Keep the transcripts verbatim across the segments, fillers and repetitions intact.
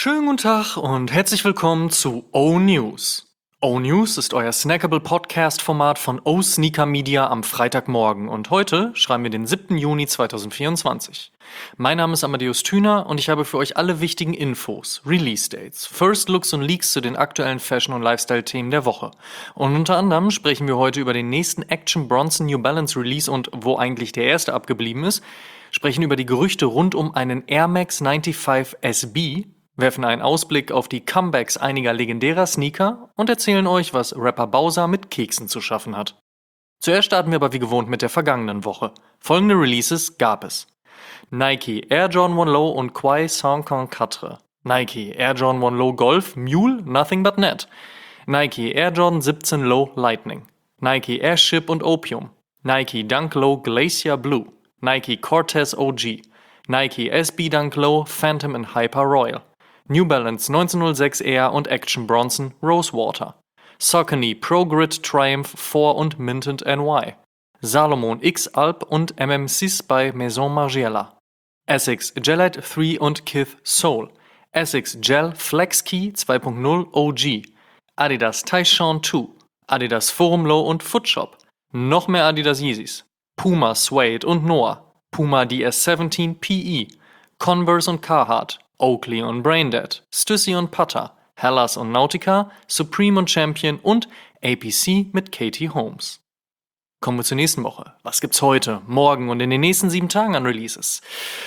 Schönen guten Tag und herzlich willkommen zu O-News. O-News ist euer snackable Podcast-Format von O-Sneaker Media am Freitagmorgen und heute schreiben wir den siebten Juni zweitausendvierundzwanzig. Mein Name ist Amadeus Thüner und ich habe für euch alle wichtigen Infos, Release-Dates, First Looks und Leaks zu den aktuellen Fashion- und Lifestyle-Themen der Woche. Und unter anderem sprechen wir heute über den nächsten Action Bronson New Balance Release und wo eigentlich der erste abgeblieben ist, sprechen über die Gerüchte rund um einen Air Max fünfundneunzig S B, werfen einen Ausblick auf die Comebacks einiger legendärer Sneaker und erzählen euch, was Rapper Bowser mit Keksen zu schaffen hat. Zuerst starten wir aber wie gewohnt mit der vergangenen Woche. Folgende Releases gab es: Nike Air Jordan eins Low und Quai cinquante-vier. Nike Air Jordan eins Low Golf Mule Nothing But Net. Nike Air Jordan siebzehn Low Lightning. Nike Airship und Opium. Nike Dunk Low Glacier Blue. Nike Cortez O G. Nike S B Dunk Low Phantom and Hyper Royal. New Balance neunzehnhundertsechs Air und Action Bronson Rosewater. Saucony Pro Grid Triumph vier und Minted N Y. Salomon X Alp und M M six bei Maison Margiela. Essex Gelite drei und Kith Soul. Essex Gel Flex Key zwei Punkt null O G. Adidas Tyshawn zwei. Adidas Forum Low und Footshop. Noch mehr Adidas Yeezys. Puma Suede und Noah. Puma D S siebzehn P E. Converse und Carhartt. Oakley und Braindead, Stussy und Putter, Hellas und Nautica, Supreme und Champion und A P C mit Katie Holmes. Kommen wir zur nächsten Woche. Was gibt's heute, morgen und in den nächsten sieben Tagen an Releases?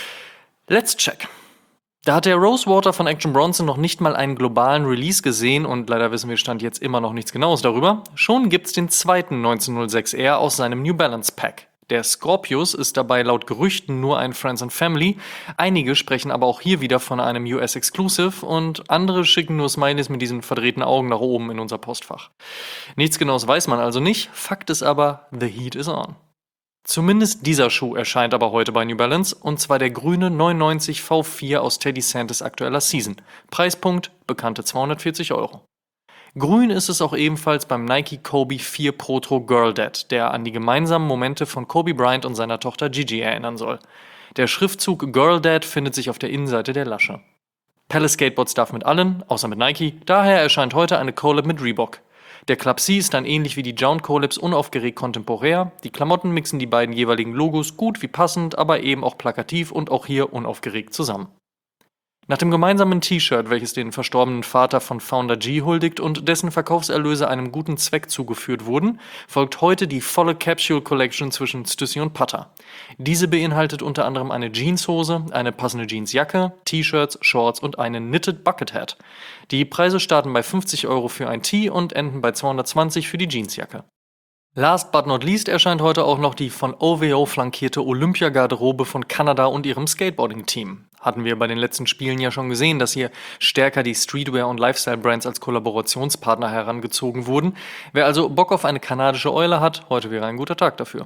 Let's check. Da hat der Rosewater von Action Bronson noch nicht mal einen globalen Release gesehen und leider wissen wir Stand jetzt immer noch nichts Genaues darüber. Schon gibt's den zweiten neunzehnhundertsechs Air aus seinem New Balance Pack. Der Scorpius ist dabei laut Gerüchten nur ein Friends and Family, einige sprechen aber auch hier wieder von einem U S Exclusive und andere schicken nur Smileys mit diesen verdrehten Augen nach oben in unser Postfach. Nichts Genaues weiß man also nicht, Fakt ist aber, the heat is on. Zumindest dieser Schuh erscheint aber heute bei New Balance und zwar der grüne neunundneunzig V vier aus Teddy Santis aktueller Season. Preispunkt bekannte zweihundertvierzig Euro. Grün ist es auch ebenfalls beim Nike Kobe vier Protro Girl Dad, der an die gemeinsamen Momente von Kobe Bryant und seiner Tochter Gigi erinnern soll. Der Schriftzug Girl Dad findet sich auf der Innenseite der Lasche. Palace Skateboards darf mit allen, außer mit Nike, daher erscheint heute eine Collab mit Reebok. Der Club C ist dann ähnlich wie die Jound Collabs unaufgeregt kontemporär, die Klamotten mixen die beiden jeweiligen Logos gut wie passend, aber eben auch plakativ und auch hier unaufgeregt zusammen. Nach dem gemeinsamen T-Shirt, welches den verstorbenen Vater von Founder G huldigt und dessen Verkaufserlöse einem guten Zweck zugeführt wurden, folgt heute die volle Capsule Collection zwischen Stussy und Putter. Diese beinhaltet unter anderem eine Jeanshose, eine passende Jeansjacke, T-Shirts, Shorts und einen Knitted Bucket Hat. Die Preise starten bei fünfzig Euro für ein Tee und enden bei zweihundertzwanzig für die Jeansjacke. Last but not least erscheint heute auch noch die von O V O flankierte Olympiagarderobe von Kanada und ihrem Skateboarding-Team. Hatten wir bei den letzten Spielen ja schon gesehen, dass hier stärker die Streetwear- und Lifestyle-Brands als Kollaborationspartner herangezogen wurden. Wer also Bock auf eine kanadische Eule hat, heute wäre ein guter Tag dafür.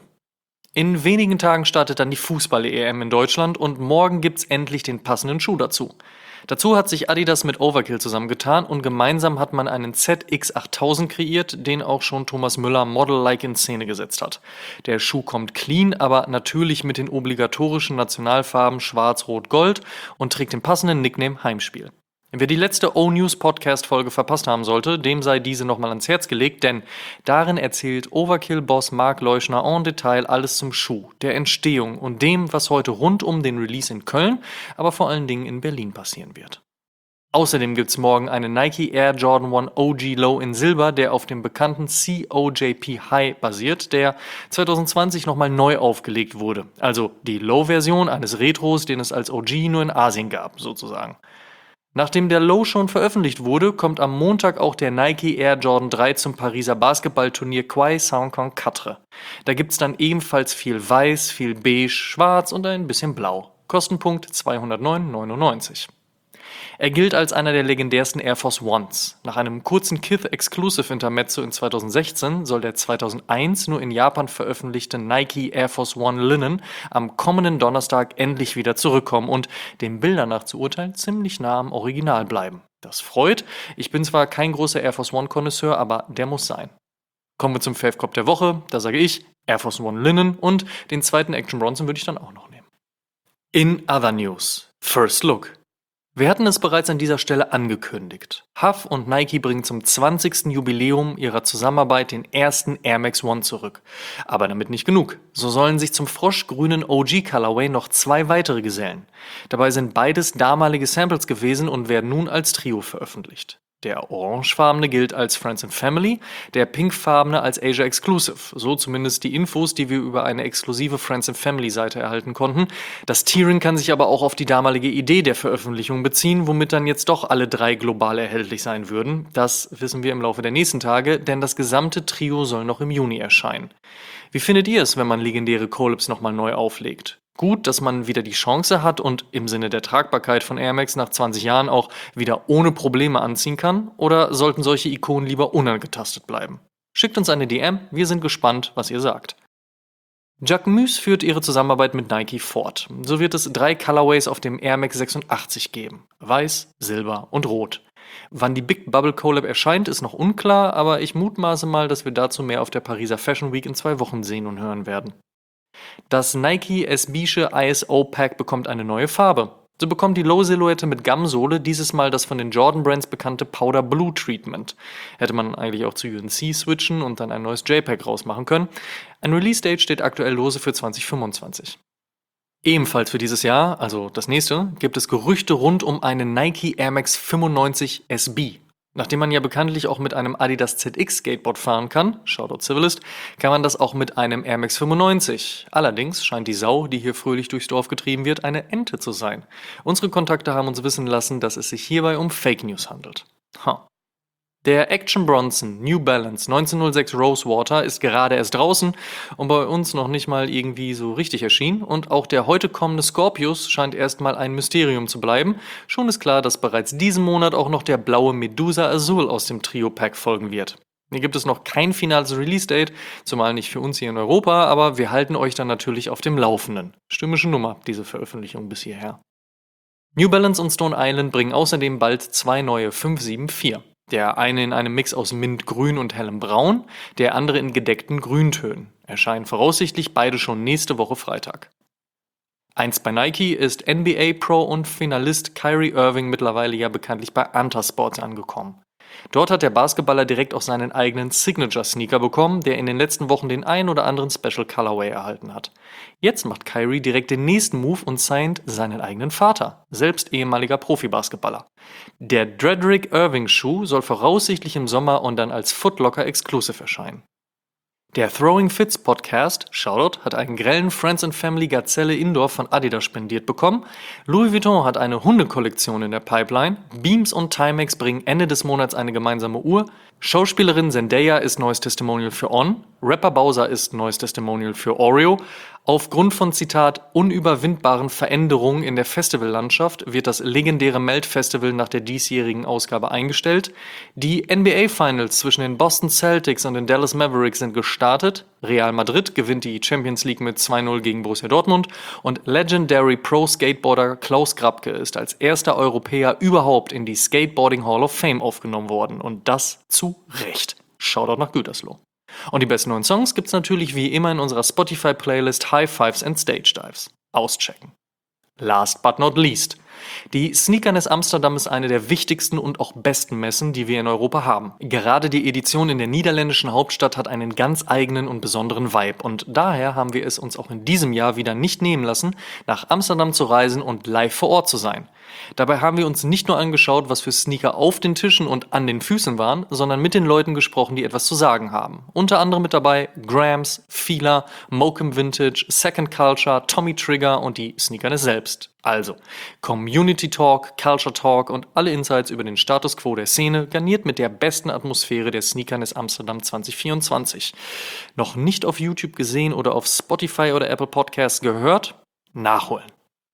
In wenigen Tagen startet dann die Fußball-E M in Deutschland und morgen gibt's endlich den passenden Schuh dazu. Dazu hat sich Adidas mit Overkill zusammengetan und gemeinsam hat man einen Z X achttausend kreiert, den auch schon Thomas Müller Model-like in Szene gesetzt hat. Der Schuh kommt clean, aber natürlich mit den obligatorischen Nationalfarben Schwarz, Rot, Gold und trägt den passenden Nickname Heimspiel. Wer die letzte O-News-Podcast-Folge verpasst haben sollte, dem sei diese nochmal ans Herz gelegt, denn darin erzählt Overkill-Boss Marc Leuschner en Detail alles zum Schuh, der Entstehung und dem, was heute rund um den Release in Köln, aber vor allen Dingen in Berlin passieren wird. Außerdem gibt's morgen einen Nike Air Jordan eins O G Low in Silber, der auf dem bekannten C O J P High basiert, der zwanzig zwanzig nochmal neu aufgelegt wurde. Also die Low-Version eines Retros, den es als O G nur in Asien gab, sozusagen. Nachdem der Low schon veröffentlicht wurde, kommt am Montag auch der Nike Air Jordan drei zum Pariser Basketballturnier Quai cinquante-vier. Da gibt's dann ebenfalls viel Weiß, viel Beige, Schwarz und ein bisschen Blau. Kostenpunkt zweihundertneun Euro neunundneunzig. Er gilt als einer der legendärsten Air Force Ones. Nach einem kurzen Kith Exclusive Intermezzo in zweitausendsechzehn soll der zweitausendeins nur in Japan veröffentlichte Nike Air Force One Linen am kommenden Donnerstag endlich wieder zurückkommen und den Bildern nach zu urteilen ziemlich nah am Original bleiben. Das freut. Ich bin zwar kein großer Air Force One Connoisseur, aber der muss sein. Kommen wir zum Fave Cop der Woche. Da sage ich Air Force One Linen und den zweiten Action Bronson würde ich dann auch noch nehmen. In other news. First Look. Wir hatten es bereits an dieser Stelle angekündigt. Huff und Nike bringen zum zwanzigsten Jubiläum ihrer Zusammenarbeit den ersten Air Max One zurück. Aber damit nicht genug. So sollen sich zum froschgrünen O G Colorway noch zwei weitere gesellen. Dabei sind beides damalige Samples gewesen und werden nun als Trio veröffentlicht. Der orangefarbene gilt als Friends and Family, der pinkfarbene als Asia Exclusive. So zumindest die Infos, die wir über eine exklusive Friends and Family Seite erhalten konnten. Das Tiering kann sich aber auch auf die damalige Idee der Veröffentlichung beziehen, womit dann jetzt doch alle drei global erhältlich sein würden. Das wissen wir im Laufe der nächsten Tage, denn das gesamte Trio soll noch im Juni erscheinen. Wie findet ihr es, wenn man legendäre Collabs nochmal neu auflegt? Gut, dass man wieder die Chance hat und im Sinne der Tragbarkeit von Air Max nach zwanzig Jahren auch wieder ohne Probleme anziehen kann? Oder sollten solche Ikonen lieber unangetastet bleiben? Schickt uns eine D M, wir sind gespannt, was ihr sagt. Jacquemus führt ihre Zusammenarbeit mit Nike fort. So wird es drei Colorways auf dem Air Max sechsundachtzig geben. Weiß, Silber und Rot. Wann die Big Bubble Collab erscheint, ist noch unklar, aber ich mutmaße mal, dass wir dazu mehr auf der Pariser Fashion Week in zwei Wochen sehen und hören werden. Das Nike SBische I S O Pack bekommt eine neue Farbe. So bekommt die Low-Silhouette mit Gum-Sohle dieses Mal das von den Jordan Brands bekannte Powder Blue Treatment. Hätte man eigentlich auch zu U N C switchen und dann ein neues J-Pack rausmachen können. Ein Release-Date steht aktuell lose für zwanzig fünfundzwanzig. Ebenfalls für dieses Jahr, also das nächste, gibt es Gerüchte rund um einen Nike Air Max fünfundneunzig S B. Nachdem man ja bekanntlich auch mit einem Adidas Z X Skateboard fahren kann, Shoutout Civilist, kann man das auch mit einem Air Max fünfundneunzig. Allerdings scheint die Sau, die hier fröhlich durchs Dorf getrieben wird, eine Ente zu sein. Unsere Kontakte haben uns wissen lassen, dass es sich hierbei um Fake News handelt. Huh. Der Action Bronson New Balance neunzehnhundertsechs Rosewater ist gerade erst draußen und bei uns noch nicht mal irgendwie so richtig erschienen und auch der heute kommende Scorpius scheint erstmal ein Mysterium zu bleiben. Schon ist klar, dass bereits diesen Monat auch noch der blaue Medusa Azul aus dem Trio-Pack folgen wird. Hier gibt es noch kein finales Release-Date, zumal nicht für uns hier in Europa, aber wir halten euch dann natürlich auf dem Laufenden. Stimmische Nummer, diese Veröffentlichung bis hierher. New Balance und Stone Island bringen außerdem bald zwei neue fünf sieben vier. Der eine in einem Mix aus Mintgrün und hellem Braun, der andere in gedeckten Grüntönen. Erscheinen voraussichtlich beide schon nächste Woche Freitag. Einst bei Nike ist N B A Pro und Finalist Kyrie Irving mittlerweile ja bekanntlich bei Anta Sports angekommen. Dort hat der Basketballer direkt auch seinen eigenen Signature-Sneaker bekommen, der in den letzten Wochen den ein oder anderen Special Colorway erhalten hat. Jetzt macht Kyrie direkt den nächsten Move und signed seinen eigenen Vater, selbst ehemaliger Profi-Basketballer. Der Dredrick Irving-Schuh soll voraussichtlich im Sommer und dann als Foot Locker Exclusive erscheinen. Der Throwing Fits Podcast, Shoutout, hat einen grellen Friends and Family Gazelle Indoor von Adidas spendiert bekommen. Louis Vuitton hat eine Hundekollektion in der Pipeline. Beams und Timex bringen Ende des Monats eine gemeinsame Uhr. Schauspielerin Zendaya ist neues Testimonial für On. Rapper Bowser ist neues Testimonial für Oreo. Aufgrund von, Zitat, unüberwindbaren Veränderungen in der Festivallandschaft wird das legendäre Melt-Festival nach der diesjährigen Ausgabe eingestellt. Die N B A Finals zwischen den Boston Celtics und den Dallas Mavericks sind gestartet. Real Madrid gewinnt die Champions League mit zwei null gegen Borussia Dortmund und Legendary Pro Skateboarder Klaus Grabke ist als erster Europäer überhaupt in die Skateboarding Hall of Fame aufgenommen worden und das zu Recht. Shoutout nach Gütersloh. Und die besten neuen Songs gibt's natürlich wie immer in unserer Spotify-Playlist High Fives and Stage Dives. Auschecken. Last but not least. Die Sneakerness Amsterdam ist eine der wichtigsten und auch besten Messen, die wir in Europa haben. Gerade die Edition in der niederländischen Hauptstadt hat einen ganz eigenen und besonderen Vibe und daher haben wir es uns auch in diesem Jahr wieder nicht nehmen lassen, nach Amsterdam zu reisen und live vor Ort zu sein. Dabei haben wir uns nicht nur angeschaut, was für Sneaker auf den Tischen und an den Füßen waren, sondern mit den Leuten gesprochen, die etwas zu sagen haben. Unter anderem mit dabei Grams, Fila, Mokum Vintage, Second Culture, Tommy Trigger und die Sneakerness selbst. Also, Community Talk, Culture Talk und alle Insights über den Status Quo der Szene, garniert mit der besten Atmosphäre der Sneakerness Amsterdam zwanzig vierundzwanzig. Noch nicht auf YouTube gesehen oder auf Spotify oder Apple Podcasts gehört? Nachholen.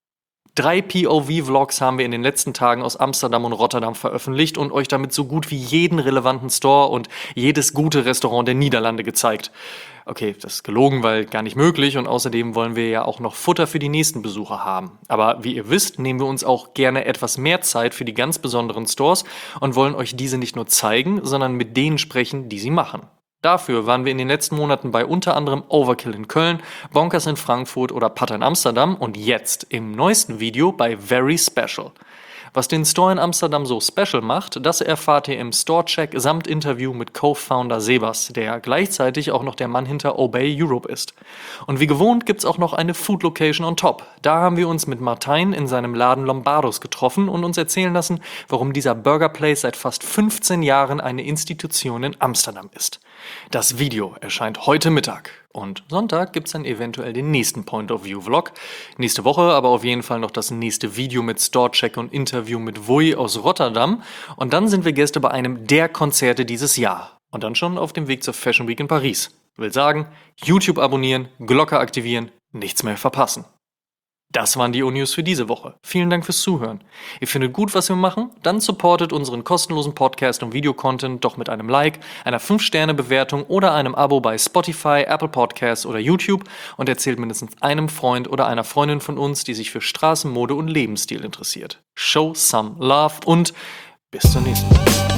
Drei P O V-Vlogs haben wir in den letzten Tagen aus Amsterdam und Rotterdam veröffentlicht und euch damit so gut wie jeden relevanten Store und jedes gute Restaurant der Niederlande gezeigt. Okay, das ist gelogen, weil gar nicht möglich und außerdem wollen wir ja auch noch Futter für die nächsten Besucher haben. Aber wie ihr wisst, nehmen wir uns auch gerne etwas mehr Zeit für die ganz besonderen Stores und wollen euch diese nicht nur zeigen, sondern mit denen sprechen, die sie machen. Dafür waren wir in den letzten Monaten bei unter anderem Overkill in Köln, Bonkers in Frankfurt oder Patta in Amsterdam und jetzt im neuesten Video bei Very Special. Was den Store in Amsterdam so special macht, das erfahrt ihr im Store-Check samt Interview mit Co-Founder Sebas, der gleichzeitig auch noch der Mann hinter Obey Europe ist. Und wie gewohnt gibt's auch noch eine Food-Location on top. Da haben wir uns mit Martijn in seinem Laden Lombardos getroffen und uns erzählen lassen, warum dieser Burger Place seit fast fünfzehn Jahren eine Institution in Amsterdam ist. Das Video erscheint heute Mittag. Und Sonntag gibt's dann eventuell den nächsten Point-of-View-Vlog. Nächste Woche aber auf jeden Fall noch das nächste Video mit Store-Check und Interview mit Wui aus Rotterdam. Und dann sind wir Gäste bei einem der Konzerte dieses Jahr. Und dann schon auf dem Weg zur Fashion Week in Paris. Will sagen, YouTube abonnieren, Glocke aktivieren, nichts mehr verpassen. Das waren die O-News für diese Woche. Vielen Dank fürs Zuhören. Ihr findet gut, was wir machen? Dann supportet unseren kostenlosen Podcast und Videocontent doch mit einem Like, einer fünf Sterne Bewertung oder einem Abo bei Spotify, Apple Podcasts oder YouTube und erzählt mindestens einem Freund oder einer Freundin von uns, die sich für Straßenmode und Lebensstil interessiert. Show some love und bis zur nächsten Woche.